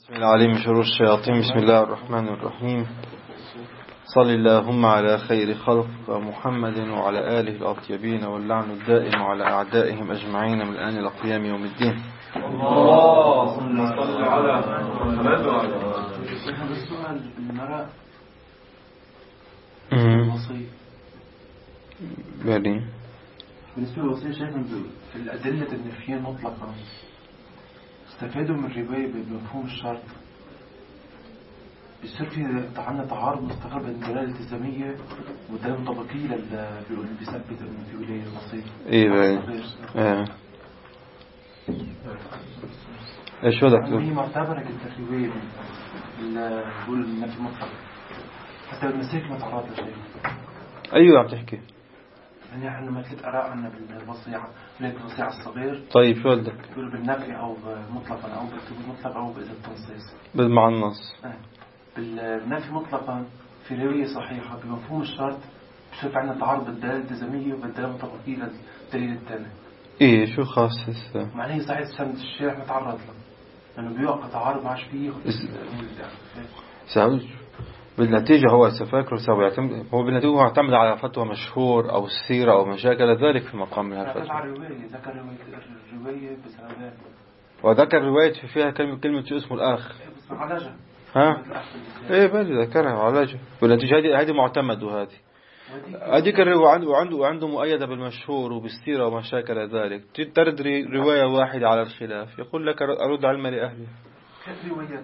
بسم الله عليم من شرور الشياطين. بسم الله الرحمن الرحيم. صل اللهم على خير خلق محمد وعلى آله الأطيبين، واللعن الدائم على أعدائهم أجمعين من الآن إلى قيام يوم الدين. اللهم صل على محمد وعلى آله. هذا السؤال المرأة الوصية بالنسبة للوصية، شايف في الأدلة النفية مطلقا استفادوا من الرواية بمفهوم الشرط. بيصير في عندنا تعارض مستقر بين الدلالة الالتزامية والدلالة الطبقية اللي بيثبت إنه في ولاية الوصية. ايش هو دكتور؟ هي معتبرة الرواية اللي بيقول النفي مطلق حتى المسيح ما تعرض لشيء. ايوه عم تحكي. يعني احنا ما ثلاث آراء عندنا بالوصية، الوصية على الصغير. طيب شو بدك؟ بيقولوا بالنفي او مطلقا او بكتب مطلق او بإذن التنصيص مع النص. بالنفي مطلقا في رواية صحيحة بمفهوم الشرط بشوف عندنا تعارض بالدلالة الالتزامية وبالدلالة الطبقية للدليل الثاني. ايه شو خاص هسه؟ معناه صحيح سند الشارع متعرض له لانه بيوقع تعارض ما عادش فيه سعود. بالنتيجة هو سفاكر هو بالنتيجة هو يعتمد على فتوى مشهور أو السيرة أو ما شاكل ذلك في مقام من هالفتوى. ذكر الرواية بسبب وذكر رواية فيها كلمة شو اسمه الآخ. علاجة. ها؟ إيه بالي ذكرها علاجة. بالنتيجة هذه معتمد، وهذه هذيك وعنده مؤيدة بالمشهور وبالسيرة وما شاكل ذلك. ترد رواية واحدة على الخلاف يقول لك أرد علم لأهله. كيف روايات؟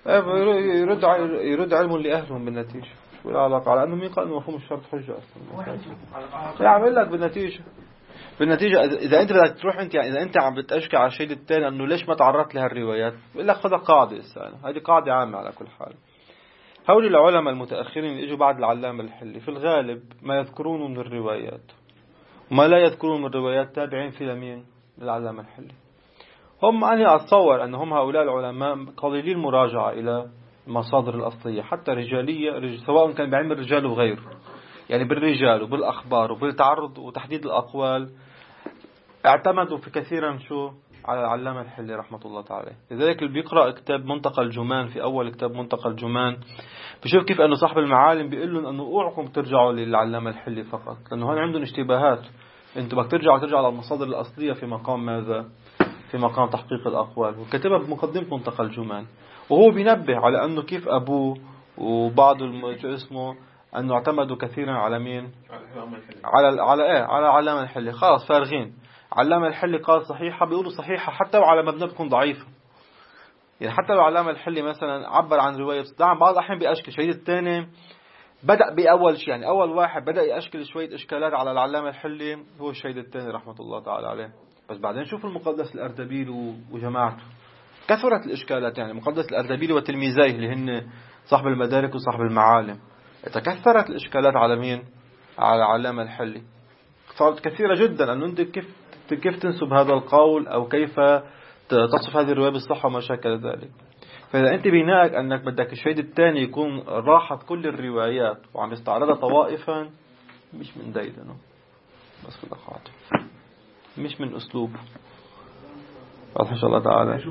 يرد علم لأهلهم بالنتيجة. شو العلاقة؟ على أنه مين قال مفهوم الشرط حجة أصلا؟ يعمل لك بالنتيجة إذا أنت بدك تروح أنت، يعني إذا أنت عم بتأشكي على الشيء الثاني أنه ليش ما تعرضت لهالروايات، بقول لك خذها قاعدة إنسان. هذه قاعدة عامة على كل حال. هؤلاء العلماء المتأخرين اللي إجوا بعد العلامة الحلي في الغالب ما يذكرون من الروايات وما لا يذكرون من الروايات تابعين في لمين العلامة الحلي. هم أنا أتصور أنهم هؤلاء العلماء قليلين مراجعة إلى المصادر الأصلية حتى رجالية، سواء كان بعلم الرجال وغيره، يعني بالرجال وبالأخبار وبالتعرض وتحديد الأقوال. اعتمدوا في كثيرا شو على العلامة الحلي رحمة الله تعالى. لذلك اللي بيقرأ كتاب منتقى الجمان، في أول كتاب منتقى الجمان بشوف كيف أنه صاحب المعالم بيقول لهم أنه اوعكم ترجعوا للعلامة الحلي فقط، لأنه هون عندهم اشتباهات. أنتم بدك ترجعوا على المصادر الأصلية في مقام ماذا؟ في مقام تحقيق الأقوال. وكتبها بمقدمة منتقى الجمان، وهو بينبه على أنه كيف أبوه وبعض اسمه أنه اعتمدوا كثيرا على مين؟ على علامة الحلي. خلاص فارغين. علامة الحلي قال صحيحة، بيقولوا صحيحة حتى وعلى مبنى بتكون ضعيفة. يعني حتى لو علامة الحلي مثلا عبر عن رواية، طبعا بعض الأحيان بيأشكل. الشهيد الثاني بدأ بأول شيء، يعني أول واحد بدأ يأشكل شوية إشكالات على العلامة الحلي هو الشهيد الثاني رحمة الله تعالى عليه. بس بعدين شوف المقدس الأردبيل وجماعته، كثرت الإشكالات. يعني مقدس الأردبيل وتلميذيه اللي هن صاحب المدارك وصاحب المعالم، تكثرت الإشكالات على مين؟ على علامة الحلي. صارت كثيرة جدا أنه أنت كيف تنسب هذا القول أو كيف تصف هذه الرواية بالصحة وما شاكل ذلك. فإذا أنت بناءك أنك بدك الشهيد الثاني يكون راحت كل الروايات وعم يستعرضها طوائفا، مش من ديدنه، بس كده قاعدة، مش من أسلوب. واضح إن شاء الله تعالى.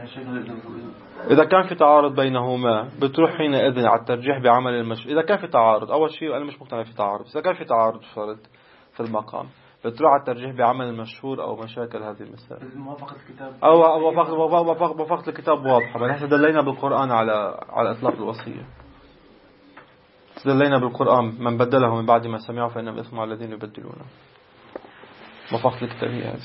إذا كان في تعارض بينهما بتروح حينئذ على الترجيح بعمل المشهور. إذا كان في تعارض، أول شيء أنا مش مقتنع في تعارض. إذا كان في تعارض فرد في المقام بتروح على الترجيح بعمل المشهور أو مشاكل هذه المسائل. موافقة الكتاب أو وافقة الكتاب واضحة. بل نحن دلينا بالقرآن على إطلاق الوصية. دلينا بالقرآن من بدله من بعد ما سمعوا فإنهم إثم على الذين يبدلونه. موافقة الكتاب هي هذه.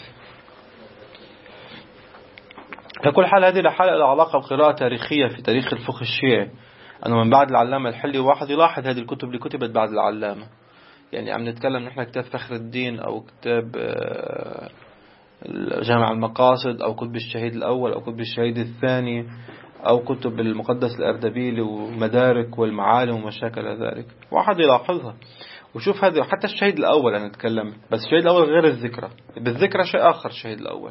لكل حال هذه لحالة علاقة بقراءة تاريخية في تاريخ الفقه الشيعي، أنه من بعد العلامة الحلي واحد يلاحظ هذه الكتب اللي كتبت بعد العلامة. يعني عم نتكلم نحن كتاب فخر الدين أو كتاب جامع المقاصد أو كتب الشهيد الأول أو كتب الشهيد الثاني أو كتب المقدس الأردبيلي ومدارك والمعالم ومشاكل ذلك، واحد يلاحظها وشوف هذا. حتى الشهيد الأول أنا أتكلم، بس الشهيد الأول غير الذكرى. بالذكرى شيء آخر. الشهيد الأول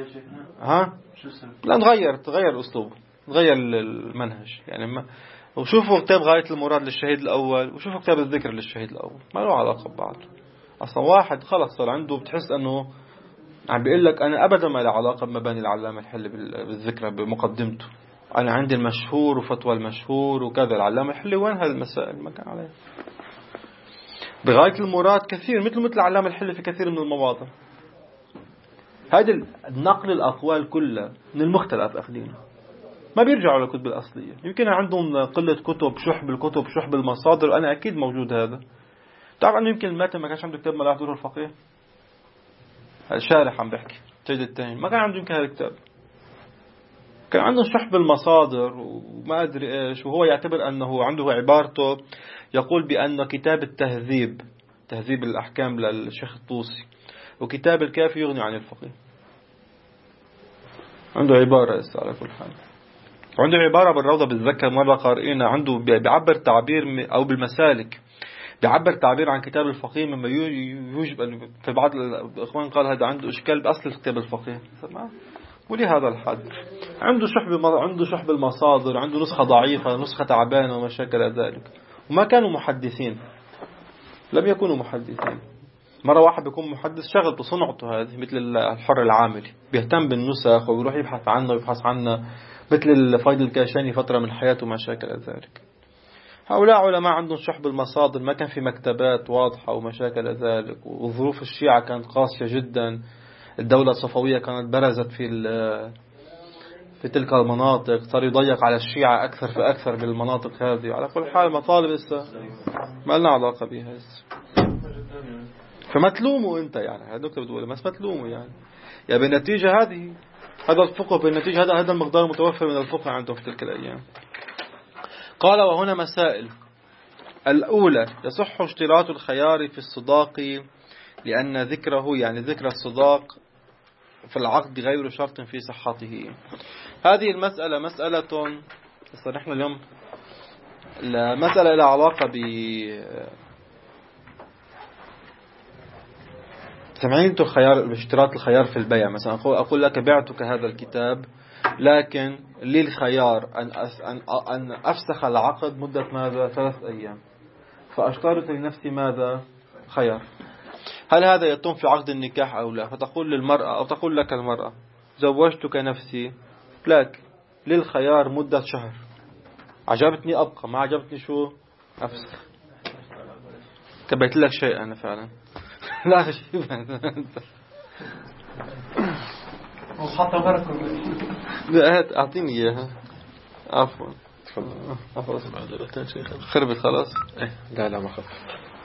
لا تغير أسلوبه، تغير المنهج. يعني وشوفوا كتاب غاية المراد للشهيد الأول وشوفوا كتاب الذكر للشهيد الأول، ما له علاقة ببعض أصلا. واحد خلص صار عنده بتحس أنه عم بيقول لك أنا أبدا ما له علاقة بمباني العلامة الحلي بالذكرى بمقدمته، أنا عندي المشهور وفتوى المشهور وكذا. العلامة الحلي وين هذه المسائل؟ ما كان عليها بغاية المراد كثير، مثل العلامة الحلي في كثير من المواضع. هذا النقل الأقوال كلها من المختلف أخذينه، ما بيرجعوا للكتب الأصلية. يمكن عندهم قلة كتب، شح بالكتب، شح بالمصادر، أنا أكيد موجود هذا. تعرف أنه يمكن الماتن ما كانش عنده كتاب ملاحظ دور الفقيه، الشارح عم بحكي سيد التاني ما كان عنده يمكن هذا الكتاب، كان عنده شح بالمصادر وما أدري إيش. وهو يعتبر أنه عنده عبارته يقول بأن كتاب التهذيب، تهذيب الأحكام للشيخ الطوسي، وكتاب الكافي يغني عن الفقيه. عنده عبارة على كل حال، عنده عبارة بالروضة بتذكر مرة قارئينها، عنده بيعبر تعبير أو بالمسالك بيعبر تعبير عن كتاب الفقيه مما يوجب أن في بعض الإخوان قال هذا عنده إشكال بأصل كتاب الفقيه. ولهذا الحد عنده شح بالمصادر، عنده نسخة ضعيفة، نسخة تعبانة وما شاكل ذلك. وما كانوا محدثين، لم يكونوا محدثين. مرة واحد بيكون محدث شغلته صنعته هذه، مثل الحر العاملي بيهتم بالنسخ ويروح يبحث عنه ويبحث عنه، مثل الفايد الكاشاني فترة من حياته ما شاكل ذلك. هؤلاء علماء عندهم شح بالمصادر، ما كان في مكتبات واضحة وما شاكل ذلك، وظروف الشيعة كانت قاسية جدا. الدولة الصفوية كانت برزت في تلك المناطق، صار يضيق على الشيعة أكثر فأكثر بالمناطق هذه. على كل حال مطالب لسه ما لنا علاقة بها لسه، فما تلوموا أنت يعني هذا دكتور بتقول ما تلوموا يعني بالنتيجة هذه هذا الفقه، بالنتيجة هذا المقدار متوفر من الفقه عندهم في تلك الأيام. قال وهنا مسائل. الأولى يصح اشتراط الخيار في الصداق لأن ذكره يعني ذكر الصداق في العقد غير شرط في صحته. هذه المسألة مسألة نحن اليوم المسألة لها علاقة سمعين الخيار باشتراط الخيار في البيع. مثلا أقول لك بعتك هذا الكتاب، لكن لي الخيار أن أفسخ العقد مدة ماذا 3 أيام، فأشترط لنفسي ماذا خيار. هل هذا يتم في عقد النكاح أو لا؟ فتقول للمرأة أو تقول لك المرأة زوجتك نفسي، لكن للخيار مدة شهر، عجبتني أبقى، ما عجبتني شو أفسخ. كبيت لك شيء أنا فعلا لا شيء وحتى بركة لا أعطيني إياها. عفوا خربت خلاص. لا ما خف.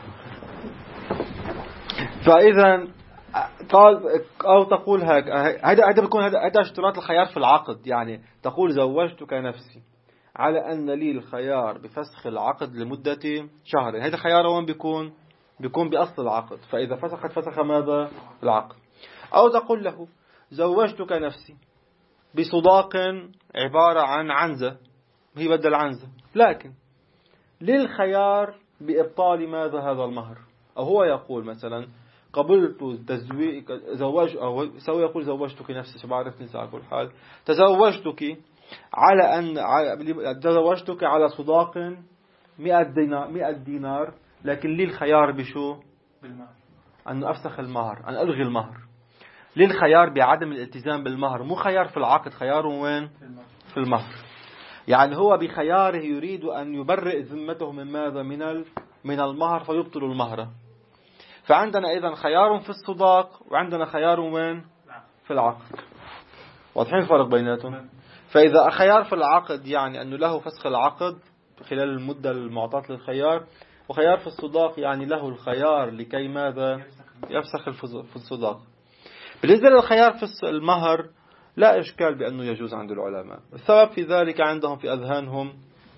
فإذا قال أو تقول هذا بيكون هذا اشتراط الخيار في العقد. يعني تقول زوجتك نفسي على أن لي الخيار بفسخ العقد لمدة شهر. هذا خيار وين بيكون بأصل العقد، فإذا فسخ ماذا العقد. أو تقول له زوجتك نفسي بصداق عبارة عن عنزة، هي بدل عنزة، لكن للخيار بإبطال ماذا هذا المهر. أو هو يقول مثلا قبلت زواج، أو سوي يقول زوجتك نفسي، شو بعرف نساء كل حال، تزوجتك على أن تزوجتك على صداق 100 دينار، لكن لي الخيار بشو بالمهر، أن أفسخ المهر، أن ألغي المهر. للخيار بعدم الالتزام بالمهر، مو خيار في العقد، خيار وين في المهر. يعني هو بخياره يريد أن يبرئ ذمته من ماذا من المهر، فيبطل المهر. فعندنا إذن خيار في الصداق وعندنا خيار وين في العقد. واضحين الفرق بيناتهم؟ فإذا خيار في العقد يعني أنه له فسخ العقد خلال المدة المعطاة للخيار، وخيار في الصداق يعني له الخيار لكي ماذا يفسخ في الصداق. بالنسبة للخيار في المهر لا إشكال بأنه يجوز عند العلماء. السبب في ذلك عندهم في أذهانهم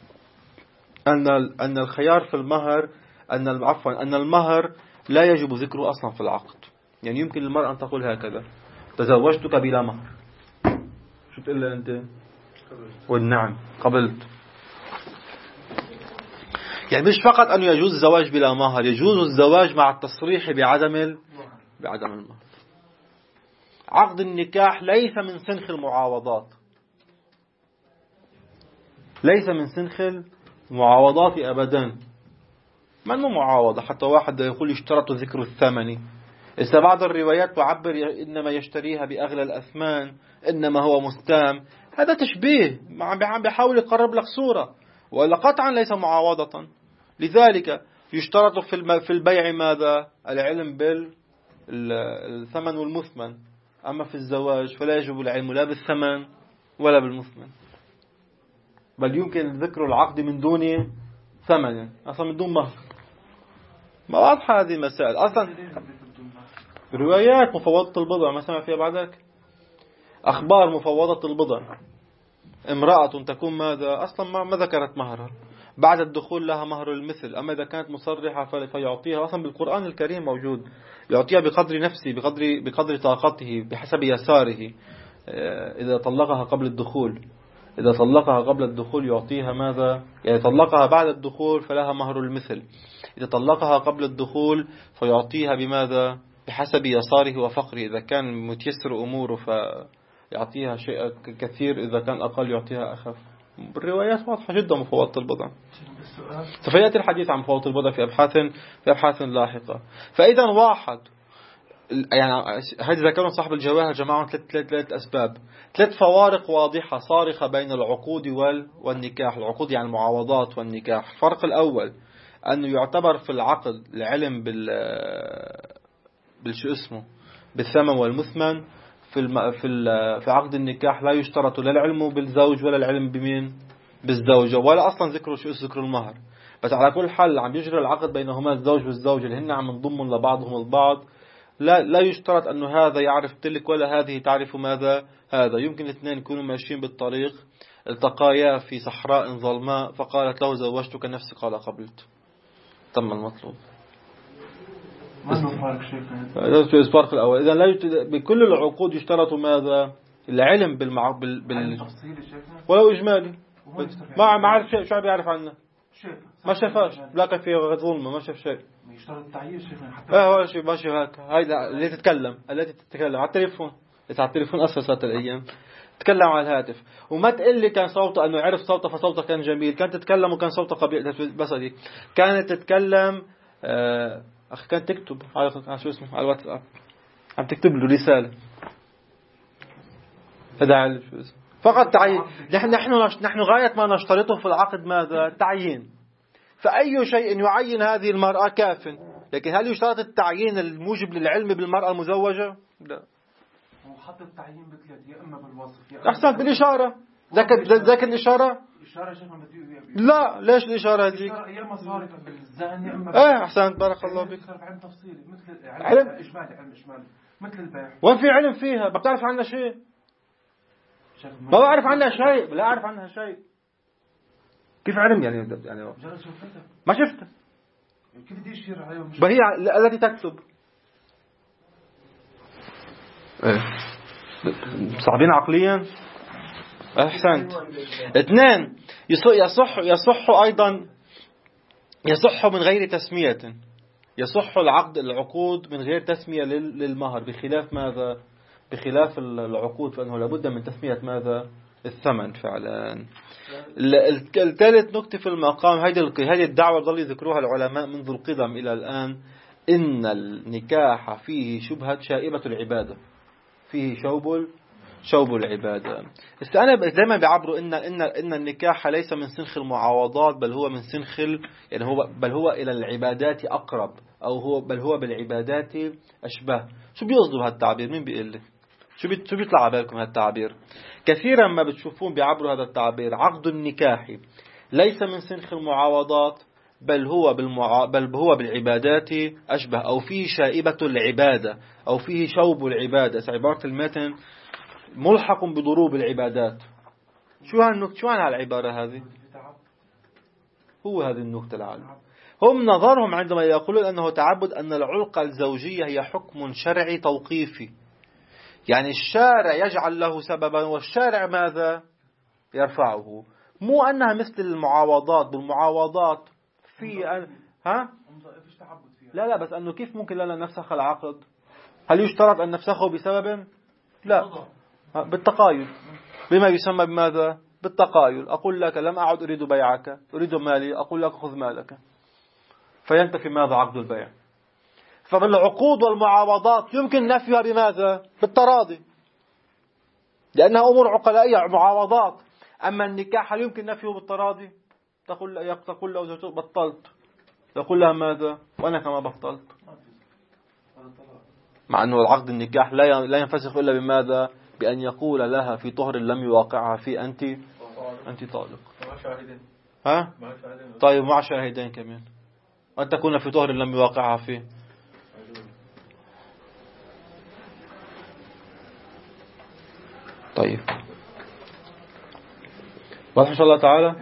أن الخيار في المهر أن المهر لا يجب ذكره أصلا في العقد. يعني يمكن للمرأة أن تقول هكذا تزوجتك بلا مهر، شو تقول لها أنت؟ والنعم قبلت. يعني مش فقط أنه يجوز الزواج بلا مهر، يجوز الزواج مع التصريح بعدم المهر. عقد النكاح ليس من سنخ المعاوضات، ليس من سنخ المعاوضات أبدا. ما أنه معاوضة، حتى واحد يقول اشترط ذكر الثمن. إذا بعض الروايات تعبر إنما يشتريها بأغلى الأثمان، إنما هو مستام، هذا تشبيه، عم بيحاول يقرب لك صورة، ولا قطعا ليس معاوضة. لذلك يشترط في البيع ماذا؟ العلم بالثمن والمثمن. أما في الزواج فلا يجب العلم لا بالثمن ولا بالمثمن، بل يمكن ذكر العقد من دون ثمن، أصلا من دون مهر. ما واضحة هذه المسائل أصلا. روايات مفوضة البضع ما سمع فيها بعدك؟ أخبار مفوضة البضع، امرأة تكون ماذا؟ أصلا ما ذكرت مهرها، بعد الدخول لها مهر المثل. أما إذا كانت مصرحة فيعطيها، أصلا بالقرآن الكريم موجود، يعطيها بقدر نفسه، بقدر طاقته، بحسب يساره. إذا طلقها قبل الدخول، إذا طلقها قبل الدخول يعطيها ماذا؟ يعني طلقها بعد الدخول فلها مهر المثل. إذا طلقها قبل الدخول فيعطيها بماذا؟ بحسب يساره وفقره. إذا كان متيسر أموره فيعطيها شيء كثير، إذا كان أقل يعطيها أخف. بالروايات واضحة جدا مفوضة البضع. سوف يأتي الحديث عن مفوضة البضع في أبحاث لاحقة. فإذا واحد، يعني هذا ذكرنا صاحب الجواهر جماعة ثلاث أسباب، ثلاث فوارق واضحة صارخة بين العقود والنكاح. العقود يعني المعاوضات والنكاح. الفرق الأول أنه يعتبر في العقد العلم بالثمن والمثمن. في عقد النكاح لا يشترط لا العلم بالزوج ولا العلم بمين؟ بالزوجة، ولا أصلا ذكر المهر. بس على كل حال عم يجري العقد بينهما الزوج والزوجة اللي هن عم ينضموا لبعضهم البعض. لا يشترط أنه هذا يعرف تلك ولا هذه تعرف ماذا هذا. يمكن الاثنين يكونوا ماشيين بالطريق، التقايا في صحراء ظلماء، فقالت له زوجتك نفسي، قال قبلت، تم المطلوب. الفرق الأول. إذا بكل العقود يشترط ماذا؟ العلم ولو إجمالي. ما عارف شيء، شو بيعرف عنه؟ ما شافاش، لاقى في ظلمة، ما شاف شيء. يشترط التعيين شيخنا. ولا شيء ماشي هيك. هيدا التي تتكلم على التليفون، على التليفون أسست الأيام تتكلم على الهاتف. وما تقول لي كان صوته أنه عرف صوته فصوته كان جميل، كانت تتكلم وكان صوته قبيح. بس هذه كانت تتكلم. أخي كانت تكتب على شو اسمه، على الواتساب، عم تكتب له رسالة. هذا شو اسمه فقط تعيين. نحن غاية ما نشترطه في العقد ماذا؟ التعيين. فأي شيء يعين هذه المرأة كاف. لكن هل يشترط التعيين الموجب للعلم بالمرأة المزوجة؟ لا. وحط التعيين بثلاث، يا إما بالوصف يا أحسن بالإشارة. ذاك الإشارة. إشارة شيخ لا، ليش الإشارة هذيك؟ يا إما صارت بالذهن يا إما أحسن بارك الله بك. علم تفصيلي مثل علم إجمالي مثل البيع. وين في علم فيها؟ ما بتعرف عنها شيء. ما بعرف عنها شيء، لا أعرف عنها شيء. كيف علم يعني ما شفتها. كيف بدي يشير عليهم؟ وهي التي تكتب. صعبين عقليا. أحسنت. اثنين، يصح أيضا، يصح من غير تسمية. يصح العقود من غير تسمية للمهر، بخلاف ماذا؟ بخلاف العقود فإنه لابد من تسمية ماذا؟ الثمن فعلا. الثالث نكتة في المقام، هذه الدعوة ظل يذكروها العلماء منذ القدم إلى الآن، إن النكاح فيه شبهة شائبة العبادة، فيه شوب العبادة. أنا دائما بعبروا إن النكاح ليس من سنخ المعاوضات، بل هو من سنخ يعني بل هو إلى العبادات أقرب، بل هو بالعبادات أشبه. شو بيقصدوا بهالتعبير؟ مين بيقول لي؟ شو بيطلع على بالكم هالتعبير؟ كثيرا ما بتشوفون بيعبروا هذا التعبير، عقد النكاح ليس من سنخ المعاوضات، بل هو بالعبادات أشبه، أو فيه شائبة العبادة، أو فيه شوب العبادة. عبارة المتن ملحق بضروب العبادات. شو عن هالعبارة هذه؟ هو هذه النكتة العالم. هم نظرهم عندما يقولون أنه تعبد أن العلاقة الزوجية هي حكم شرعي توقيفي، يعني الشارع يجعل له سببا والشارع ماذا؟ يرفعه. مو أنها مثل المعاوضات. بالمعاوضات في لا بس أنه كيف ممكن لنا نفسخ العقد؟ هل يشترط أن نفسخه بسبب؟ لا، بالتقايل، بما يسمى بماذا؟ بالتقايل. أقول لك لم أعد أريد بيعك، أريد مالي، أقول لك خذ مالك، فينتفي ماذا؟ عقد البيع. فبالعقود والمعاوضات يمكن نفيها بماذا؟ بالتراضي. لأنها أمور عقلائية معاوضات. أما النكاح هل يمكن نفيه بالتراضي؟ تقول له زوجته بطلت، يقول لها ماذا؟ وأنا كما بطلت. مع أنه العقد النكاح لا ينفسخ إلا بماذا؟ بأن يقول لها في طهر لم يواقعها فيه أنت طالق. ها؟ طيب مع شاهدين كمان، أن تكون في طهر لم يواقعها فيه. طيب واضح إن شاء الله تعالى.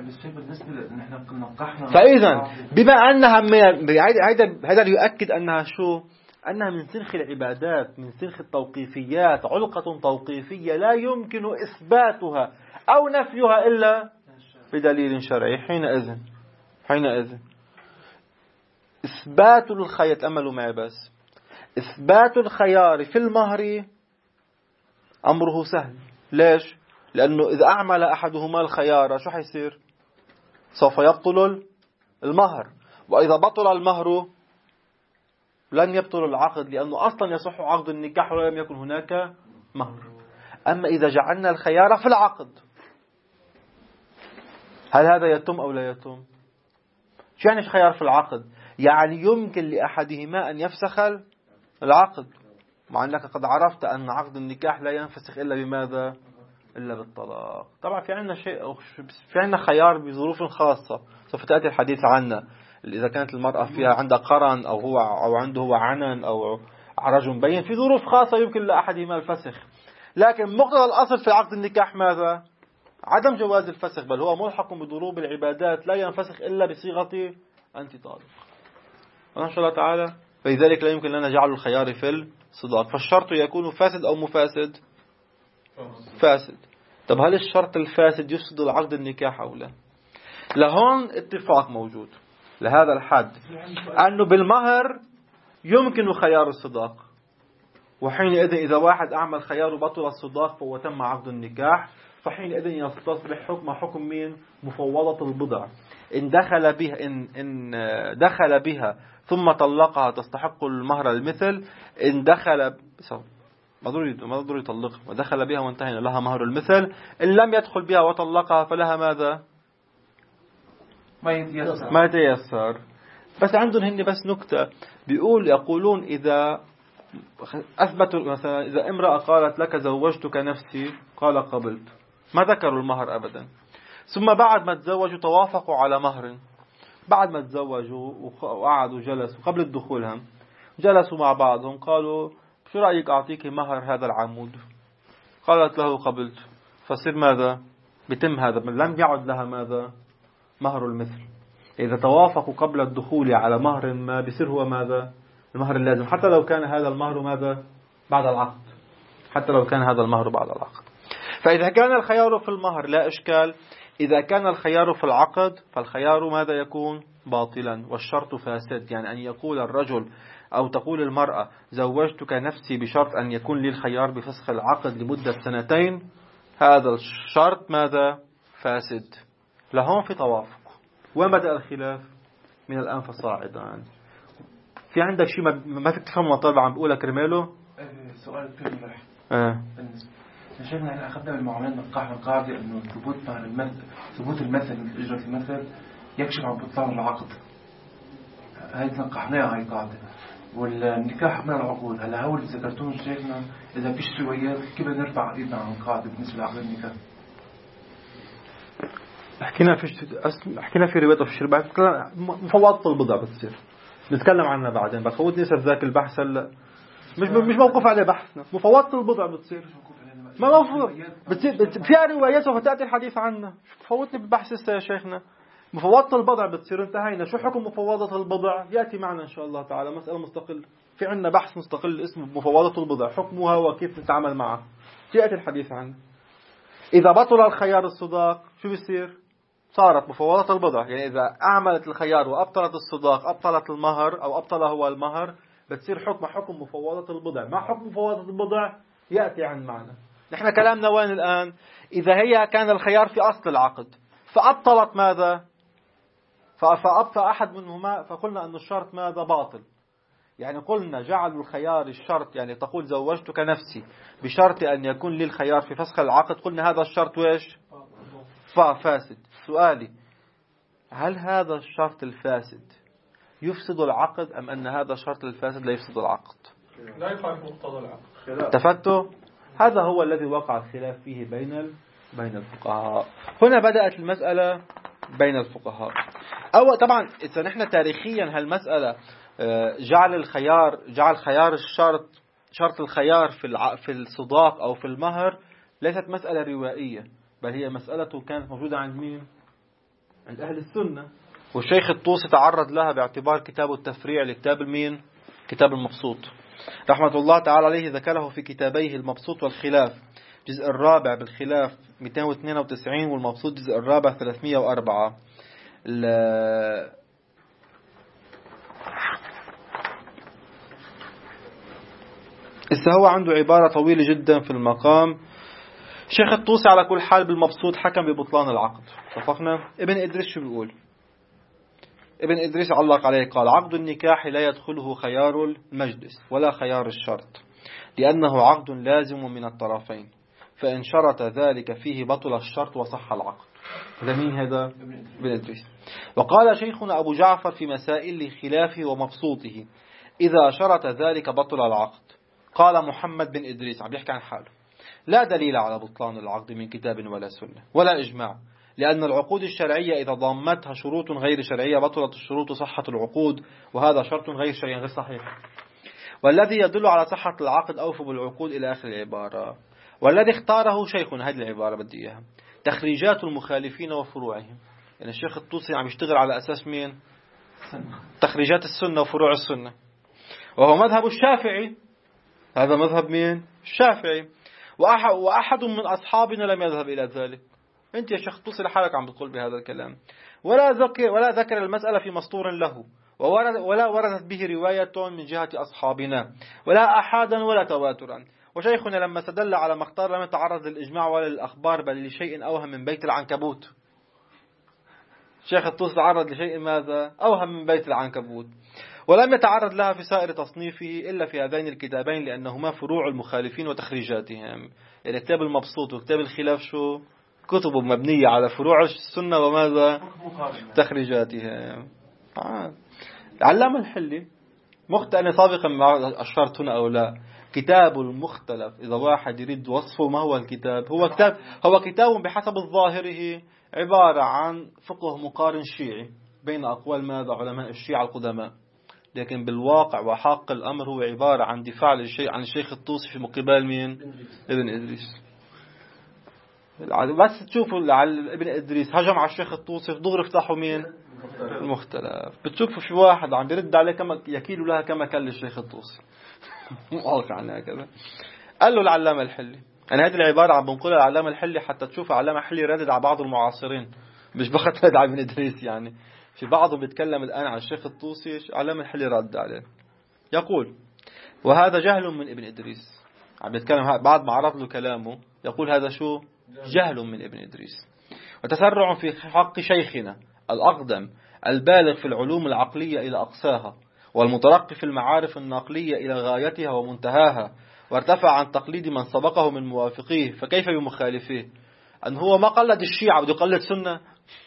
فإذا بما أنها هذا يؤكد أنها شو؟ أنها من سنخ العبادات، من سنخ التوقيفيات، علقة توقيفية لا يمكن إثباتها أو نفيها إلا بدليل شرعي. حينئذ إثبات الخيار، تأملوا معي بس، إثبات الخيار في المهر أمره سهل. ليش؟ لأنه إذا أعمل أحدهما الخيار شو حيصير؟ سوف يبطل المهر، وإذا بطل المهر لن يبطل العقد، لأنه أصلا يصح عقد النكاح ولم يكن هناك مهر. أما إذا جعلنا الخيار في العقد هل هذا يتم أو لا يتم؟ شو يعني خيار في العقد؟ يعني يمكن لأحدهما أن يفسخ العقد، مع أنك قد عرفت أن عقد النكاح لا ينفسخ إلا بماذا؟ إلا بالطلاق. طبعا في عندنا خيار بظروف خاصة سوف تأتي الحديث عنها. إذا كانت المرأة فيها عندها قرن أو عنده عنن أو عرج مبين، في ظروف خاصة يمكن لأحدهما الفسخ. لكن مقتضى الأصل في عقد النكاح ماذا؟ عدم جواز الفسخ، بل هو ملحق بضروب العبادات لا ينفسخ إلا بصيغة أنت طالق. إن شاء الله تعالى. فلذلك لا يمكن لنا جعل الخيار في الصداق. فالشرط يكون فاسد أو مفاسد؟ فاسد. طب هل الشرط الفاسد يفسد العقد النكاح أو لا؟ لهون اتفاق موجود لهذا الحد أنه بالمهر يمكن خيار الصداق، وحينئذ إذا واحد أعمل خيار بطل الصداق فهو تم عقد النكاح، فحينئذ يستصبح حكم مين؟ مفوضة البضع. إن دخل بها ثم طلقها تستحق المهر المثل. إن دخل ما ضروري يطلقها، ودخل بها وانتهينا لها مهر المثل. إن لم يدخل بها وطلقها فلها ماذا؟ ما يتيسر. بس عندهم هن بس نكتة، يقولون إذا أثبتوا مثلا إذا امرأة قالت لك زوجتك نفسي قال قبلت، ما ذكروا المهر أبدا. ثم بعد ما تزوجوا توافقوا على مهر، بعد ما تزوجوا وقعدوا جلسوا قبل الدخول هم جلسوا مع بعضهم قالوا شو رأيك أعطيك مهر هذا العمود؟ قالت له قبلت. فصير ماذا؟ بتم هذا، لم يعد لها ماذا؟ مهر المثل. إذا توافقوا قبل الدخول على مهر ما بيصير هو ماذا؟ المهر اللازم، حتى لو كان هذا المهر ماذا؟ بعد العقد. حتى لو كان هذا المهر بعد العقد. فإذا كان الخيار في المهر لا إشكال. إذا كان الخيار في العقد فالخيار ماذا يكون؟ باطلا والشرط فاسد. يعني أن يقول الرجل أو تقول المرأة زوجتك نفسي بشرط أن يكون لي الخيار بفسخ العقد لمدة 2، هذا الشرط ماذا؟ فاسد. لهون في توافق. وين بدأ الخلاف؟ من الآن فصاعدا. في عندك شيء ما فيك تفهمه طبعا عم بقولك رماله؟ سؤال كثير ملح. شفنا احنا أخذنا بالمعاملات نقاح القاعدة إنه ثبوت المثل مثل إجرة المثل يكشف عن بطلان العقد. هاي نقحناها هاي قاعدة. والنكاح من العقود. هلا هول اللي ذكرتوهم شيخنا إذا فيش روايات كيف نرفع إيدنا عن القاعدة بالنسبة لعقد النكاح؟ حكينا في روايات في الشربات مفوضة البضع بتصير نتكلم عنها بعدين. بفوتني ذاك البحث هلا مش موقف عليه بحثنا. مفوضة البضع بتصير ما موقف بتصير فيها روايات سوف تأتي الحديث عنها. فوتني بالبحث لسه يا شيخنا. مفوضة البضع بتصير انتهينا. شو حكم مفوضة البضع؟ يأتي معنا إن شاء الله تعالى مسألة مستقل. في عندنا بحث مستقل اسمه مفوضة البضع، حكمها وكيف نتعامل معها يأتي الحديث عنه. إذا بطل الخيار الصداق شو بيصير؟ صارت مفوضة البضع. يعني إذا أعملت الخيار وأبطلت الصداق أبطلت المهر أو أبطل هو المهر بتصير حكم مفوضة البضع. ما حكم مفوضة البضع يأتي عن معنا. نحن كلامنا وين الآن؟ إذا هي كان الخيار في أصل العقد فأبطلت ماذا؟ فأبطل أحد منهما فقلنا أن الشرط ماذا؟ باطل. يعني قلنا جعل الخيار الشرط، يعني تقول زوجتك نفسي بشرط أن يكون لي الخيار في فسخ العقد، قلنا هذا الشرط ويش فاسد. سؤالي، هل هذا الشرط الفاسد يفسد العقد أم أن هذا الشرط الفاسد لا يفسد العقد؟ لا يخالف مقتضى العقد. اتفقتوا؟ هذا هو الذي وقع الخلاف فيه بين الفقهاء. هنا بدأت المسألة بين الفقهاء. طبعا إذا نحن تاريخيا هالمسألة جعل خيار شرط الخيار في الصداق أو في المهر ليست مسألة روائية، بل هي مسألة كانت موجودة عند مين؟ عند أهل السنة. والشيخ الطوسي تعرض لها باعتبار كتاب التفريع لكتاب المين؟ كتاب المبسوط رحمة الله تعالى عليه، ذكره في كتابيه المبسوط والخلاف جزء الرابع بالخلاف 292 والمبسوط جزء الرابع 304. هو عنده عبارة طويلة جدا في المقام. شيخ الطوسي على كل حال بالمبسوط حكم ببطلان العقد. اتفقنا؟ ابن إدريس شو بيقول؟ ابن إدريس علق عليه قال: عقد النكاح لا يدخله خيار المجلس ولا خيار الشرط، لأنه عقد لازم من الطرفين، فإن شرط ذلك فيه بطل الشرط وصح العقد. هذا مين هذا؟ ابن إدريس. وقال شيخنا أبو جعفر في مسائل خلافه ومبسوطه: إذا شرط ذلك بطل العقد. قال محمد بن إدريس، عم يحكي عن حاله: لا دليل على بطلان العقد من كتاب ولا سنة ولا إجماع، لأن العقود الشرعية إذا ضمتها شروط غير شرعية بطلت الشروط صحة العقود، وهذا شرط غير شرعي غير صحيح. والذي يدل على صحة العقد أوفوا بالعقود إلى آخر العبارة. والذي اختاره شيخنا، هذه العبارة بدي إياها: تخريجات المخالفين وفروعهم. يعني الشيخ الطوسي عم يشتغل على أساس مين؟ تخريجات السنة وفروع السنة، وهو مذهب الشافعي. هذا مذهب مين؟ الشافعي. وأحد من أصحابنا لم يذهب إلى ذلك. أنت يا شيخ الطوسي لحالك عم بتقول بهذا الكلام، ولا ذكر المسألة في مسطور له، ولا وردت به رواية من جهة أصحابنا، ولا أحادا ولا تواترا. وشيخنا لما استدل على ما اختار لم يتعرض للإجماع ولا للأخبار، بل لشيء أوهم من بيت العنكبوت. شيخ الطوسي تعرض لشيء ماذا؟ أوهم من بيت العنكبوت، ولم يتعرض لها في سائر تصنيفه إلا في هذين الكتابين، لأنهما فروع المخالفين وتخريجاتهم. يعني كتاب المبسوط وكتاب الخلاف شو؟ كتب مبنية على فروع السنة وماذا؟ تخريجاتهم. علام الحلي أنا سابقا مع أشرت هنا أو لا، كتاب المختلف. إذا واحد يريد وصفه ما هو الكتاب، هو كتاب بحسب ظاهره عبارة عن فقه مقارن شيعي بين أقوال ماذا؟ علماء الشيعة القدماء، لكن بالواقع وحق الأمر هو عبارة عن دفاع للشيء عن الشيخ الطوسي في مقابل مين؟ ابن إدريس. بس تشوفوا ابن إدريس هجم على الشيخ الطوسي دغري افتحوا مين؟ المختلف. بتشوفوا في واحد عم يرد عليه كما يكيل لها كما كان للشيخ الطوسي. واقع عنها كذا. قال له العلامة الحلي، أنا هذه العبارة عم بنقولها العلامة الحلي حتى تشوف العلامة الحلي ردد على بعض المعاصرين، مش بخط رد على ابن إدريس. يعني في بعضهم بيتكلم الآن عن الشيخ الطوسي، علامة الحلي رد عليه يقول: وهذا جهل من ابن إدريس. عم بيتكلم بعد ما عرض له كلامه، يقول هذا شو؟ جهل من ابن إدريس، وتسرع في حق شيخنا الأقدم البالغ في العلوم العقلية إلى أقصاها، والمترقي في المعارف النقلية إلى غايتها ومنتهاها، وارتفع عن تقليد من سبقه من موافقيه، فكيف بمخالفيه؟ أن هو ما قلد الشيعة بده يقلد سنة.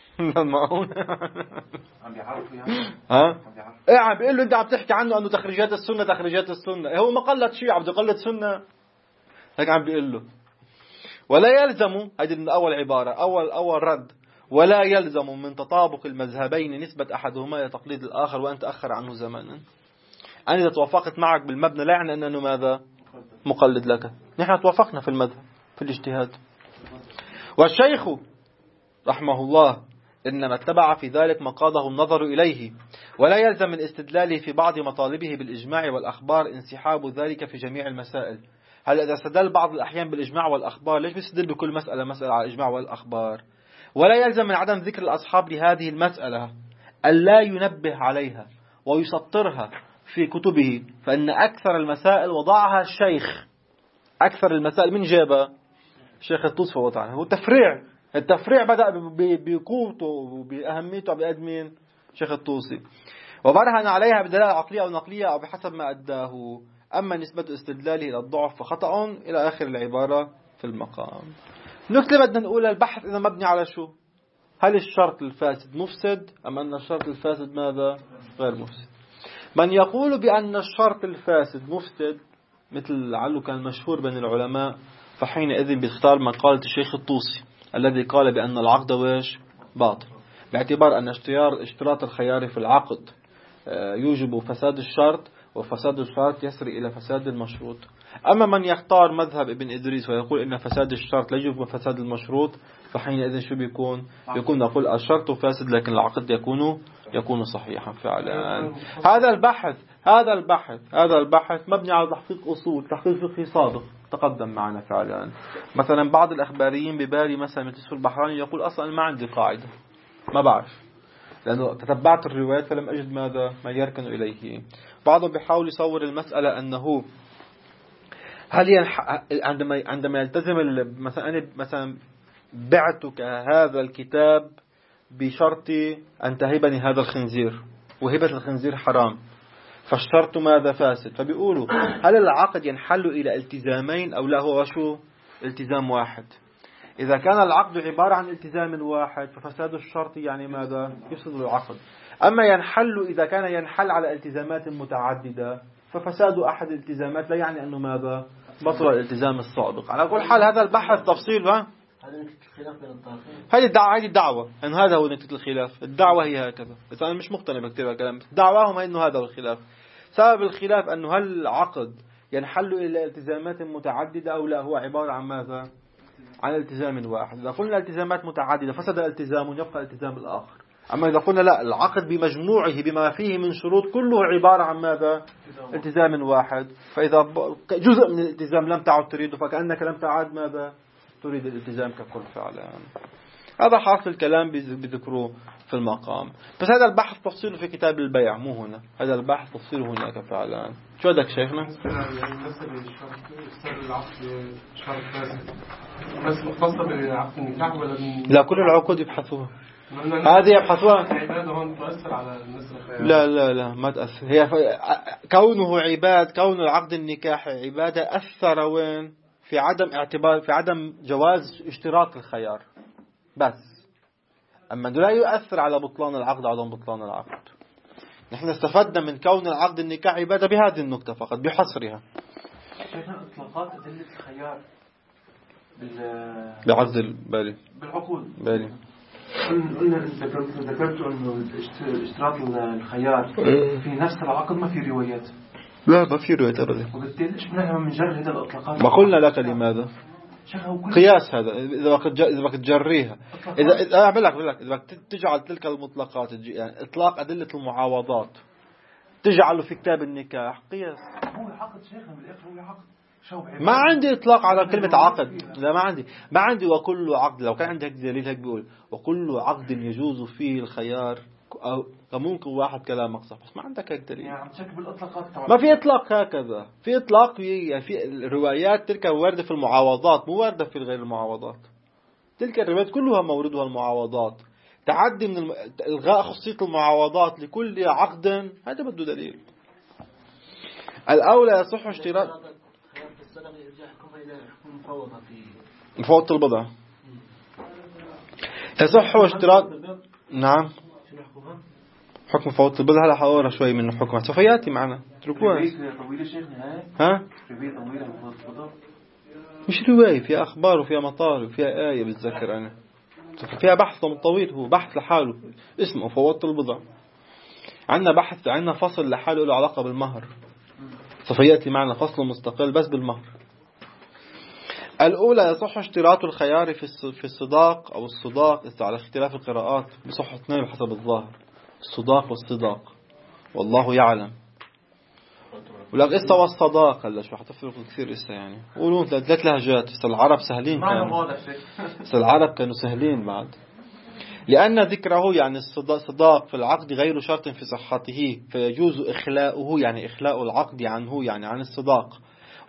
عم بيعرفوا يعني. ايه عم بيقول له انت عم تحكي عنه انه تخريجات السنة، هو ما قلد شيعة بده يقلد سنة. هيك عم بيقول له. ولا يلزم، هذه من أول عبارة، أول رد: ولا يلزم من تطابق المذهبين نسبة أحدهما إلى تقليد الآخر وأن تأخر عنه زمانا. أنا إذا توافقت معك بالمبنى لا يعني أنه ماذا؟ مقلد لك. نحن توافقنا في المذهب في الاجتهاد. والشيخ رحمه الله إنما اتبع في ذلك ما قاده النظر إليه، ولا يلزم من استدلاله في بعض مطالبه بالإجماع والأخبار انسحاب ذلك في جميع المسائل. هل إذا استدل بعض الأحيان بالإجماع والأخبار، ليش بيستدل بكل مسألة على الإجماع والأخبار؟ ولا يلزم من عدم ذكر الأصحاب لهذه المسألة ألا ينبه عليها ويسطرها في كتبه، فإن أكثر المسائل وضعها الشيخ. أكثر المسائل من جابها؟ الشيخ الطوسي وضعها. هو التفريع بدأ بقوته وبأهميته بقد مين؟ الشيخ الطوسي. وبرهن عليها بدلالة عقلية أو نقلية أو بحسب ما أداه. أما نسبة استدلاله إلى الضعف فخطأ إلى آخر العبارة في المقام. النكتة بدنا نقول البحث إذا مبني على شو؟ هل الشرط الفاسد مفسد أم أن الشرط الفاسد ماذا؟ غير مفسد. من يقول بأن الشرط الفاسد مفسد مثل لعله كان مشهور بين العلماء، فحينئذ بيختار مقالة الشيخ الطوسي الذي قال بأن العقد ويش باطل، باعتبار أن اشتراط الخيار في العقد يوجب فساد الشرط، وفساد الشرط يسري إلى فساد المشروط. أما من يختار مذهب ابن إدريس ويقول إن فساد الشرط لا يوجب فساد المشروط، فحينئذ شو بيكون نقول الشرط فاسد لكن العقد يكون صحيحا فعلا. هذا البحث مبني على تحقيق أصول، تحقيق فقهي صادق تقدم معنا فعلا. مثلا بعض الأخباريين ببالي مثلا مثل يوسف البحراني يقول أصلا ما عندي قاعدة، ما بعرف، لأنه تتبعت الروايات فلم أجد ما يركن إليه. بعضهم بيحاول يصور المسألة أنه هل عندما يلتزم مثلا أنا مثلا بعتك هذا الكتاب بشرط أن تهبني هذا الخنزير، وهبة الخنزير حرام، فالشرط ماذا فاسد. فبيقولوا هل العقد ينحل إلى التزامين أو لا هو شو التزام واحد؟ إذا كان العقد عبارة عن التزام واحد ففساد الشرط يعني ماذا؟ يفسد العقد. أما إذا كان ينحل على التزامات متعددة ففساد أحد الالتزامات لا يعني أنه ماذا؟ بطل الالتزام السابق. على كل حال هذا البحث تفصيل هذه الدعوة أن هذا هو نكتة الخلاف. الدعوة هي هكذا، بس أنا مش مقتنع بكتير الكلام. دعواهم أنه هذا هو الخلاف. سبب الخلاف أنه هل العقد ينحل إلى التزامات متعددة أو لا، هو عبارة عن ماذا؟ عن التزام واحد. إذا قلنا التزامات متعددة فسد الالتزام يبقى الالتزام الآخر. أما إذا قلنا لا، العقد بمجموعه بما فيه من شروط كله عبارة عن ماذا؟ التزام واحد، فإذا جزء من الالتزام لم تعد تريده فكأنك لم تعد ماذا؟ تريد الالتزام ككل فعلا. هذا حاصل الكلام بذكره في المقام. بس هذا البحث تفصيله في كتاب البيع، مو هنا. هذا البحث تفصيله هناك فعلا. شو بدك شيخنا؟ بس مختصة بالعقد النكاح ولا لا، كل العقود يبحثوها. هذه يبحثوها. لا ما تأثر. هي كونه عباد، كون العقد النكاح عبادة أثر وين؟ في عدم جواز اشتراط الخيار بس. أما لا يؤثر على بطلان العقد، عدم بطلان العقد. نحن استفدنا من كون العقد النكاح عبادة بهذه النقطة فقط بحصرها. شايفنا إطلاقات أدلة الخيار بعقد البالي بالعقود بالي. قلنا ذكرت أنه اشتراط الخيار في نفس العقد ما في روايات. لا، ما في روايات أبدا. وبالتالي إيش بنعمل من جر هذه الإطلاقات؟ ما قلنا لك لماذا؟ قياس هذا إذا بدك تجريها. إذا أعمل لك إذا بدك تجعل تلك المطلقات يعني إطلاق أدلة المعاوضات تجعله في كتاب النكاح قياس. هو عقد شيخنا بالآخر، هو عقد. ما عندي إطلاق على كلمة عقد. لا، ما عندي وكل عقد. لو كان عندي دليل هيك بيقول وكل عقد يجوز فيه الخيار، أو ممكن واحد كلامك صح، بس ما عندك هيك دليل. يعني ما في إطلاق هكذا. في إطلاق في الروايات تلك واردة في المعاوضات، مو واردة في غير المعاوضات. تلك الروايات كلها موردها المعاوضات. تعدي من إلغاء خصوصية المعاوضات لكل عقد، هذا بده دليل. الأولى يصح اشتراط مفوضة البضع. يصح اشتراط. نعم، حكم مفوضة البضع هلا حاورها شوي من حكمها سوف يأتي معنا. تركوها. ها؟ مش رواية، فيها أخبار وفيها مطالب وفيها آية بتذكر أنا. فيها بحث طويل، هو بحث لحاله اسمه مفوضة البضع. عندنا فصل لحاله له علاقة بالمهر، سوف يأتي معنا فصل مستقل بس بالمهر. الأولى يصح اشتراط الخيار في الصداق أو الصداق، على اختلاف القراءات بصح اثنين بحسب الظاهر، الصداق والصداق والله يعلم. ولك إسا والصداق هلا شو حتفرق كثير إسا يعني. قولون ثلاث لهجات. إسا العرب سهلين كانوا. إسا العرب كانوا سهلين بعد. لأن ذكره يعني الصداق في العقد غير شرط في صحته، فيجوز إخلاؤه يعني إخلاء العقد عنه يعني عن الصداق،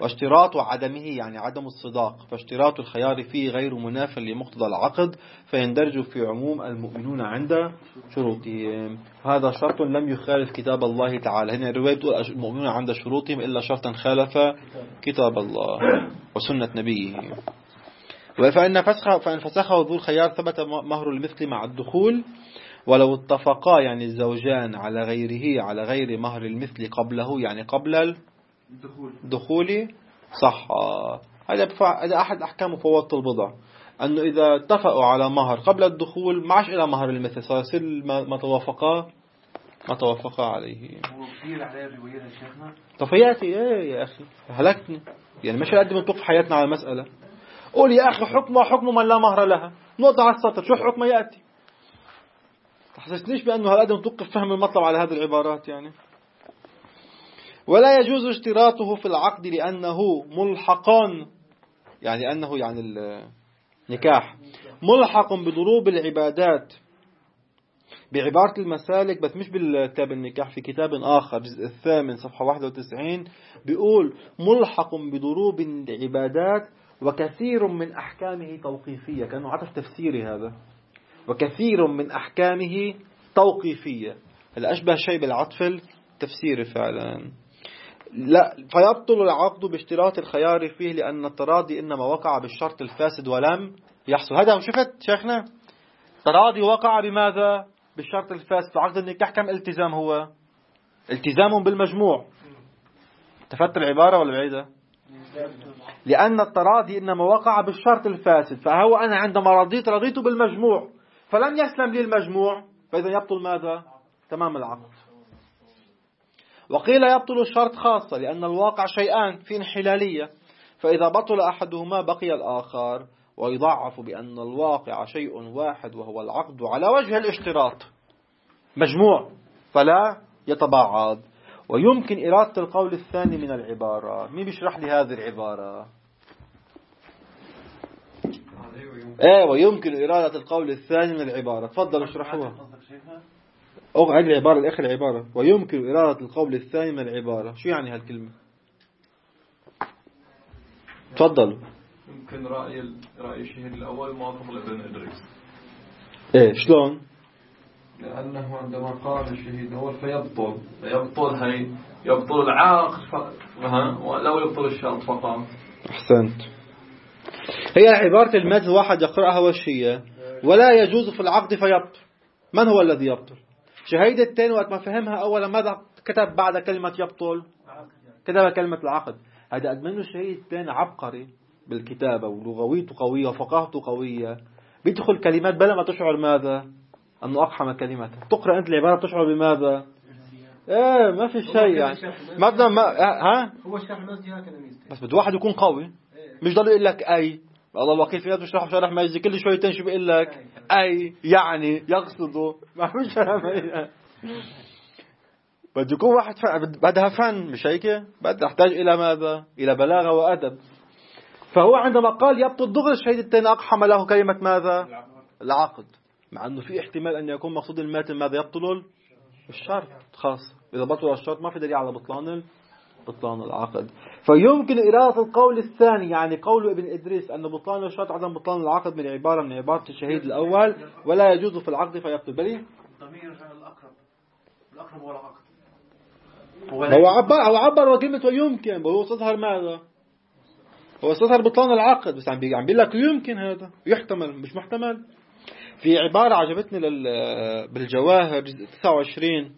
واشتراط عدمه يعني عدم الصداق، فاشتراط الخيار فيه غير مناف لمقتضى العقد فيندرج في عموم المؤمنون عند شروطهم. هذا شرط لم يخالف كتاب الله تعالى. هنا الرواية بتقول المؤمنون عند شروطهم إلا شرطا خالف كتاب الله وسنة نبيه. فإن فسخه ذو الخيار ثبت مهر المثل مع الدخول، ولو اتفقا يعني الزوجان على غيره على غير مهر المثل قبله يعني قبل الدخول صح. هذا أحد أحكام مفوضة البضع، أنه إذا اتفقوا على مهر قبل الدخول معش إلى مهر المثل، صار يصير ما توافقا عليه. وكثير عليه الروايات يا شيخنا. طفياتي إيه يا أخي هلكتني، يعني مش قد ما نطوف حياتنا على المسألة. قول يا أخي حكم من لا مهر لها، نقطة على السطر شو حكمه يأتي. تحسسنيش بأنه هالقد نتوقف فهم المطلب على هذه العبارات يعني. ولا يجوز اشتراطه في العقد لأنه ملحقان، يعني أنه يعني النكاح ملحق بضروب العبادات بعبارة المسالك، بس مش بالكتاب النكاح، في كتاب آخر الجزء 8 صفحة 91 بيقول ملحق بضروب العبادات وكثير من أحكامه توقيفية، كأنه عطف تفسيري هذا، وكثير من أحكامه توقيفية. هذا أشبه شيء بالعطف التفسيري فعلا. لا فيبطل العقد باشتراط الخيار فيه لأن التراضي إنما وقع بالشرط الفاسد ولم يحصل. هذا شفت شيخنا التراضي وقع بماذا؟ بالشرط الفاسد. عقد النكاح كم التزام؟ هو التزام بالمجموع. تفت العبارة ولا بعيدة؟ لأن التراضي إنما وقع بالشرط الفاسد، فهو أنا عندما رضيت بالمجموع فلم يسلم لي المجموع، فإذا يبطل ماذا؟ تمام العقد. وقيل يبطل الشرط خاصة لأن الواقع شيئان في انحلالية، فإذا بطل أحدهما بقي الآخر، ويضعف بأن الواقع شيء واحد وهو العقد على وجه الاشتراط مجموع فلا يتباعد. ويمكن إرادة القول الثاني من العبارة. مين بيشرح لي هذه العبارة؟ ويمكن إرادة القول الثاني من العبارة. تفضل اشرحوها. هذه العبارة الآخر العبارة ويمكن إرادة القول الثاني من العبارة. شو يعني هالكلمة؟ تفضلوا. يمكن رأي الشهيد الأول موافق لابن إدريس. شلون؟ لأنه عندما قال الشهيد الأول يبطل العقد ولو يبطل الشرط فقط. أحسنت. هي عبارة المد واحد يقرأها وشية ولا يجوز في العقد فيبطل. من هو الذي يبطل؟ شهيد التاني وقت ما فهمها أولا ماذا كتب بعد كلمة يبطل؟ كتب كلمة العقد. هذا قد منه الشهيد التاني عبقري بالكتابة ولغويته قوية وفقاهته قوية، بيدخل كلمات بلا ما تشعر ماذا؟ أنه أقحم كلماتها. تقرأ أنت العبارة تشعر بماذا؟ ما في شيء يعني مبدأ هو شرح المسجد هكذا بس بده واحد يكون قوي، مش ضل يقول لك أي الله الوكيل في ناس بيشرحوا شرح مجزي كل شويتين شو بيقول لك أي يعني يقصده ما فيش بده يكون واحد بدها فن مش هيك؟ بدها تحتاج إلى ماذا؟ إلى بلاغة وأدب. فهو عندما قال يبطل دغري الشهيد الثاني أقحم له كلمة ماذا؟ العقد، مع أنه في احتمال أن يكون مقصود الماتن ماذا؟ يبطل الشرط خاص. إذا بطل الشرط ما في دليل على بطلان العقد. فيمكن إرادة القول الثاني يعني قول ابن إدريس أن بطلان الشرط عدم بطلان العقد من عبارة الشهيد الأول ولا يجوز في العقد فيبطل. بلي ضمير الأقرب هو العقد. هو عبر وكلمة ويمكن هو استظهر ماذا؟ هو استظهر بطلان العقد، بس عم بيقول لك يمكن هذا يحتمل مش محتمل. في عبارة عجبتني بالجواهر جزء 29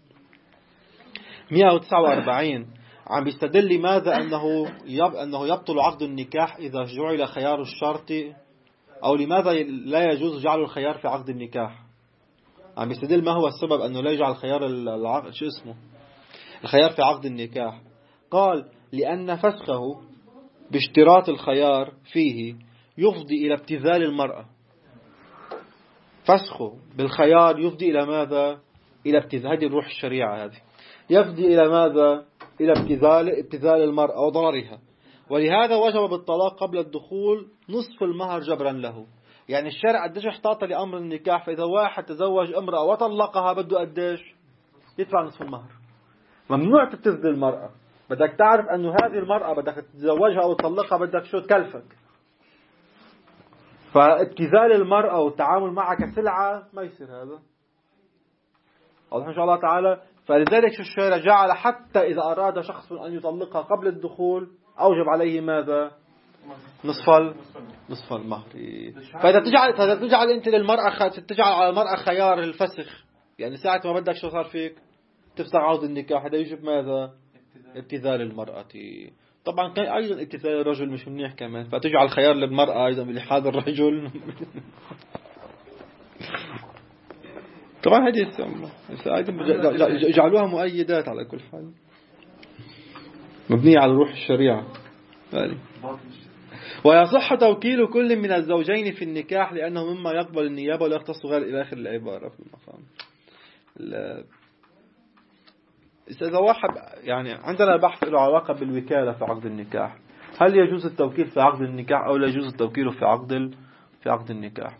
149 عم بيستدل لماذا أنه يبطل عقد النكاح إذا جعل خيار الشرط، أو لماذا لا يجوز جعل الخيار في عقد النكاح. عم بيستدل ما هو السبب أنه لا يجعل خيار العقد الخيار في عقد النكاح. قال لأن فسخه باشتراط الخيار فيه يفضي إلى ابتذال المرأة. فسخه بالخيار يفضي إلى ماذا؟ إلى ابتذال. هذه الروح الشريعة هذه يفضي إلى ماذا؟ إلى ابتذال المرأة وضررها. ولهذا وجب بالطلاق قبل الدخول نصف المهر جبرا له. يعني الشرع قديش احتاط لأمر النكاح، فإذا واحد تزوج امرأة وطلقها بده قديش؟ يدفع نصف المهر. ممنوع تبتذل المرأة. بدك تعرف أنه هذه المرأة بدك تتزوجها أو تطلقها بدك شو تكلفك. فابتذال المرأة والتعامل معها كسلعة ما يصير هذا. واضح إن شاء الله تعالى. فلذلك شو الشارع جعل حتى إذا أراد شخص أن يطلقها قبل الدخول أوجب عليه ماذا؟ نصف المهر. فإذا تجعل أنت للمرأة تجعل على المرأة خيار الفسخ، يعني ساعة ما بدك شو صار فيك تفسخ عقد النكاح، هذا يجب ماذا؟ ابتذال المرأة. طبعا كان أيضا ابتذال الرجل مش منيح كمان، فتجعل خيار للمرأة أيضا بلحاظ الرجل. طبعا هذه جعلوها مؤيدات على كل حال، مبنية على روح الشريعة. ويصح توكيل كل من الزوجين في النكاح لأنه مما يقبل النيابة ولا يختص غير إلى آخر العبارة في المقام. إذا واحد يعني عندنا بحث له علاقة بالوكالة في عقد النكاح، هل يجوز التوكيل في عقد النكاح أو لا يجوز التوكيل في عقد النكاح؟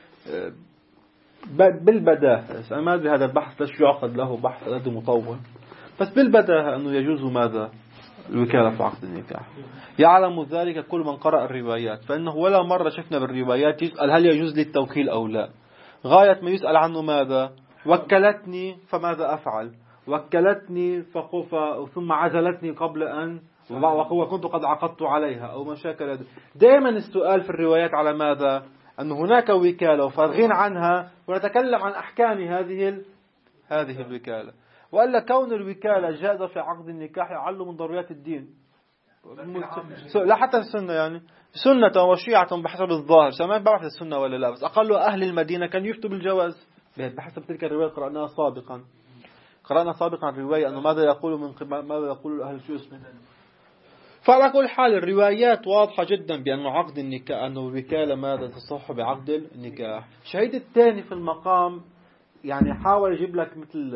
بالبداهة أنا ما أدري هذا البحث ليش يعقد له بحث قد مطول، بس بالبداهة أنه يجوز ماذا؟ الوكالة في عقد النكاح. يعلم ذلك كل من قرأ الروايات، فإنه ولا مرة شفنا بالروايات يسأل هل يجوز لي التوكيل أو لا. غاية ما يسأل عنه ماذا؟ وكلتني فماذا أفعل؟ وكلتني ثم عزلتني قبل أن وكنت قد عقدت عليها أو مشاكل. دائما السؤال في الروايات على ماذا؟ أن هناك وكالة وفارغين عنها ونتكلم عن أحكام هذه الوكالة. وإلا كون الوكالة جائزة في عقد النكاح يعل من ضروريات الدين. لا حتى السنة، يعني سنة وشيعة بحسب الظاهر، ما بعرف السنة ولا لا، بس أقل أهل المدينة كان يفتوا بالجواز بحسب تلك الرواية قرأناها سابقا الرواية أنه ماذا يقول أهل شو اسمه. فعلى كل حال الروايات واضحة جدا بأن عقد النكاح أنه الوكالة ماذا تصح بعقد النكاح. الشهيد الثاني في المقام يعني حاول يجيب لك مثل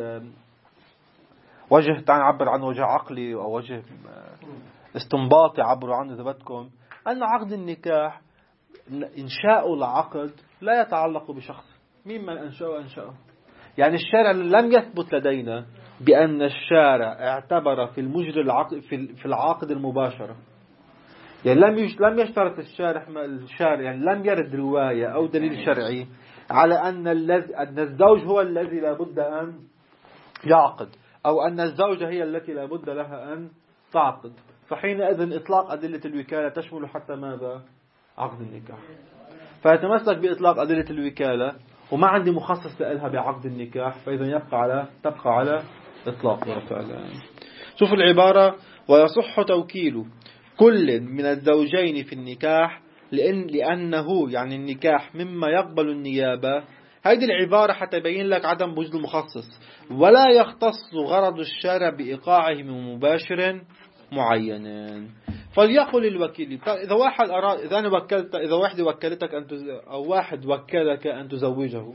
وجه تعبر عنه وجه عقلي أو وجه استنباطي عبروا عنه إذا بدكم، أن عقد النكاح إنشاء العقد لا يتعلق بشخص مين من أنشأه. يعني الشارع لم يثبت لدينا بأن الشارع اعتبر في المجري العقد في العقد المباشرة. يعني لم يشترط الشارع يعني لم يرد رواية أو دليل شرعي على أن الزوج هو الذي لابد أن يعقد أو أن الزوجة هي التي لابد لها أن تعقد. فحينئذ إطلاق أدلة الوكالة تشمل حتى ماذا؟ عقد النكاح. فيتمسك بإطلاق أدلة الوكالة وما عندي مخصص لها بعقد النكاح، فإذا تبقى على إطلاقها فعلا. شوف العبارة: ويصح توكيل كل من الزوجين في النكاح لأنه يعني النكاح مما يقبل النيابة. هذه العبارة حتى يبين لك عدم وجود المخصص، ولا يختص غرض الشارع بإيقاعه من مباشر معين. فليقل الوكيل إذا واحد أراد، إذا واحد وكلتك أو واحد وكلك أن تزوجه،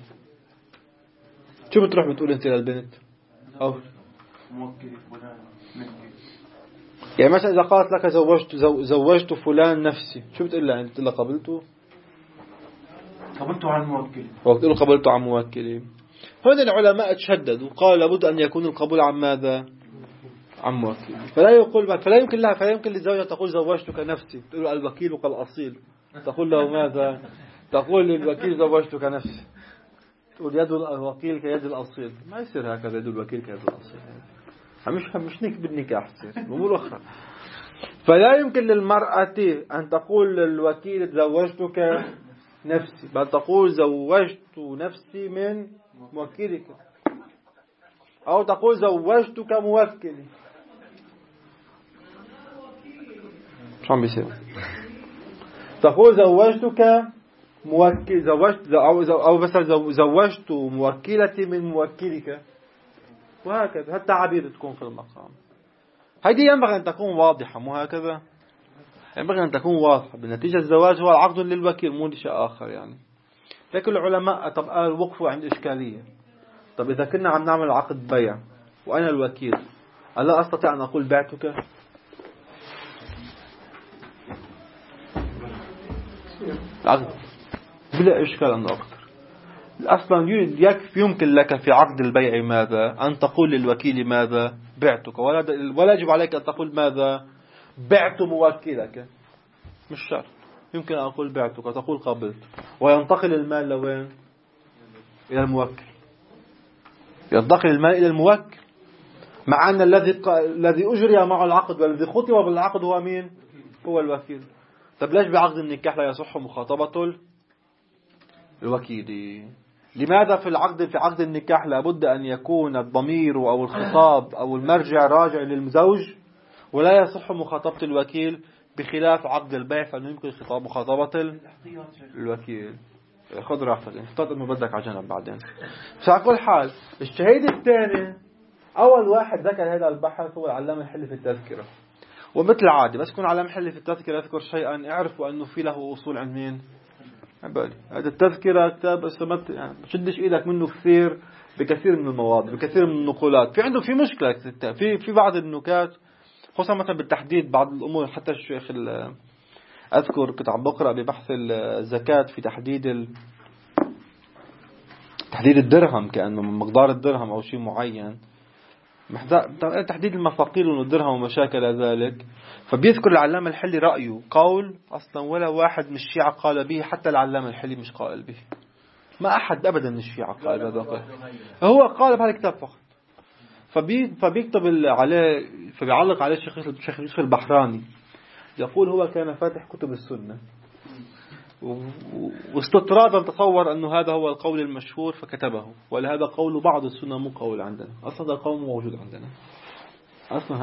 شو بتروح بتقول أنت للبنت؟ أو يعني مثلا إذا قالت لك زوجت فلان نفسي، شو بتقول لها؟ أنت له قبلته عن موكلي، وقت له قبلته عن موكلي. هنا العلماء تشددوا قالوا لابد أن يكون القبول عن ماذا؟ عن موكل. فلا يمكن للزوجة تقول زوجتك نفسي، تقول الوكيل كالأصيل، تقول له ماذا؟ تقول للوكيل زوجتك نفسي، تقول يد الوكيل كيد الأصيل. ما يصير هكذا، يد الوكيل كيد الأصيل، مش نك بالنكاح تصير أمور أخرى. فلا يمكن للمرأة أن تقول للوكيل زوجتك نفسي، بل تقول زوجت نفسي من موكلك، أو تقول زوجتك موكلي. شو عم بيصير؟ تقول زوجتك موكل، أو بس زوجت موكلتي من موكلك، وهكذا. حتى عبير تكون في المقام. هذه ينبغي أن تكون واضحة، مو هكذا؟ ينبغي أن تكون واضحة. بالنتيجة الزواج هو العقد للوكيل مو لشيء آخر يعني. لكن العلماء طب وقفوا عند إشكالية. طب إذا كنا عم نعمل عقد بيع وأنا الوكيل، ألا أستطيع أن أقول بعتك؟ العقد بلا إشكال أنه أكثر. أصلا يمكن لك في عقد البيع ماذا؟ أن تقول للوكيل ماذا؟ بعتك، ولا يجب عليك أن تقول ماذا؟ بعت موكلك. مش شرط، يمكن أن أقول بعتك وتقول قبلت، وينتقل المال لوين؟ إلى الموكل. ينتقل المال إلى الموكل، مع أن الذي أجري معه العقد والذي خطب بالعقد هو مين؟ هو الوكيل. طب ليش بعقد النكاح لا يصح مخاطبة الوكيل؟ لماذا في عقد النكاح لابد أن يكون الضمير أو الخطاب أو المرجع راجع للزوج، ولا يصح مخاطبة الوكيل، بخلاف عقد البيع فإنه يمكن مخاطبة الوكيل؟ خذ راحتك، افترض انه بدك على جنب بعدين. بس على كل حال الشهيد الثاني اول واحد ذكر هذا البحث هو العلامة الحلي في التذكرة. ومثل عادي بس يكون علامة الحلي في التذكرة يذكر شيئا اعرفوا انه في له اصول عند مين؟ عبالي. هذا التذكرة كتاب اسمت يعني شدش ايدك منه كثير بكثير من المواضيع بكثير من النقولات. في عنده في مشكلة في بعض النكات، خصوصا مثلا بالتحديد بعض الامور. حتى الشيخ أذكر كنت عم بقرأ ببحث الزكاة في تحديد الدرهم، كأنه من مقدار الدرهم أو شيء معين، تحديد المفاقيل والدرهم ومشاكل ذلك. فبيذكر العلامة الحلي رأيه قول أصلا ولا واحد من الشيعة قال به، حتى العلامة الحلي مش قائل به، ما أحد أبدا من الشيعة قال هذا، هو قال بهذا الكتاب فقط. فبيكتب عليه، فبيعلق عليه الشيخ يوسف البحراني، يقول هو كان فاتح كتب السنة واستطرادا تصور أنه هذا هو القول المشهور فكتبه، ولهذا قول بعض السنة مو قول عندنا أصلا، هذا القول موجود عندنا أصلا.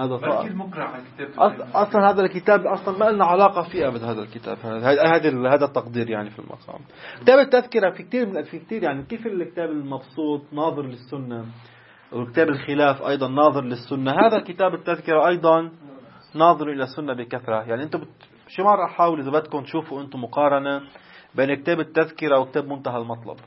هذا الكتاب أصلا ما لنا علاقة فيه أبدا. هذا الكتاب هذا التقدير يعني في المقام. كتاب التذكرة في كتير يعني كيف الكتاب المبسوط ناظر للسنة، وكتاب الخلاف أيضا ناظر للسنة، هذا كتاب التذكرة أيضا ناظر إلى السنة بكثرة. يعني أنتم شي مرة أحاول إذا بدكم تشوفوا أنتم مقارنة بين كتاب التذكرة وكتاب منتهى المطلب،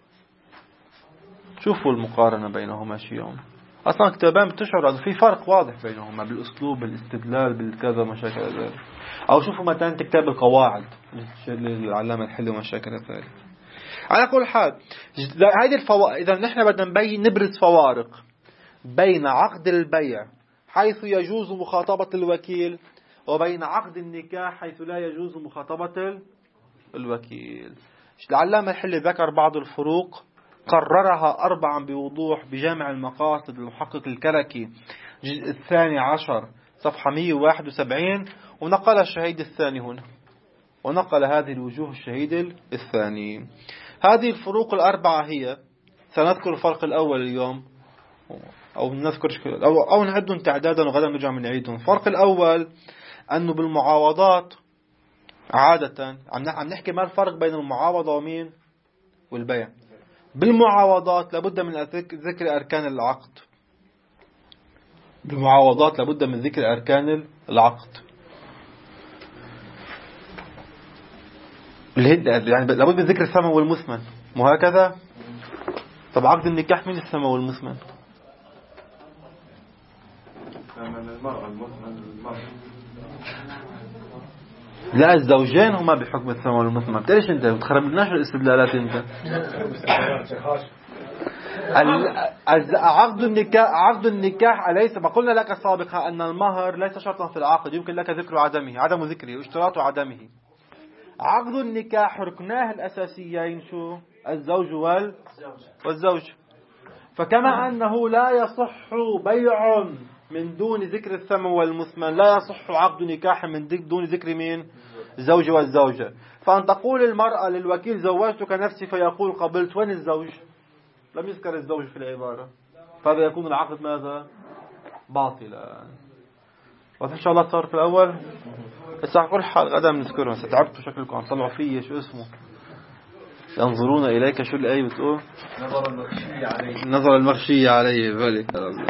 شوفوا المقارنة بينهما شي يوم. أصلا كتابان بتشعر أنه في فرق واضح بينهما بالأسلوب بالاستدلال بالكذا مشاكل ذلك. أو شوفوا مثلا كتاب القواعد للعلامة الحلي ومشاكل ذلك. على كل حال هذه إذا نحن بدنا نبرز فوارق بين عقد البيع حيث يجوز مخاطبة الوكيل وبين عقد النكاح حيث لا يجوز مخاطبة الوكيل. العلامة الحلي ذكر بعض الفروق قررها 4 بوضوح بجامع المقاصد للمحقق الكركي الجزء 12 صفحة 171، ونقل الشهيد الثاني هنا، ونقل هذه الوجوه الشهيد الثاني. هذه الفروق 4 هي، سنذكر الفرق الأول اليوم أو نذكر أو نعدهم تعدادا وغدا نرجع من نعيدهم. الفرق الأول أنه بالمعاوضات عادة عم نحكي ما الفرق بين المعاوضة ومين والبيع. بالمعاوضات لابد من ذكر أركان العقد، بالمعاوضات لابد من ذكر أركان العقد، يعني لابد من ذكر الثمن والمثمن، مو هكذا؟ طب عقد النكاح مين الثمن والمثمن؟ لا الزوجين هما بحكم الثمن والمثمن. ليش انت بتخرب لناش الاستدلالات انت؟ عقد النكاح أليس ما قلنا لك سابقا أن المهر ليس شرطا في العقد، يمكن لك ذكر عدم ذكره واشتراط عدمه. عقد النكاح ركناه الأساسيين شو؟ الزوج والزوج. فكما أنه لا يصح بيع من دون ذكر الثمن والمثمن، لا يصح عقد نكاح من دون ذكر مين؟ الزوج والزوجة. فأن تقول المرأة للوكيل زوجتك نفسي فيقول قبلت، وين الزوج؟ لم يذكر الزوج في العبارة، فهذا يكون العقد ماذا؟ باطلا. وإن شاء الله صار في الأول بس على كل حال غدا بنذكرهم. ستعبتوا شكلكم عم طلعوا فيه شو اسمه ينظرون إليك، شو الآية بتقول؟ نظر المغشية عليه.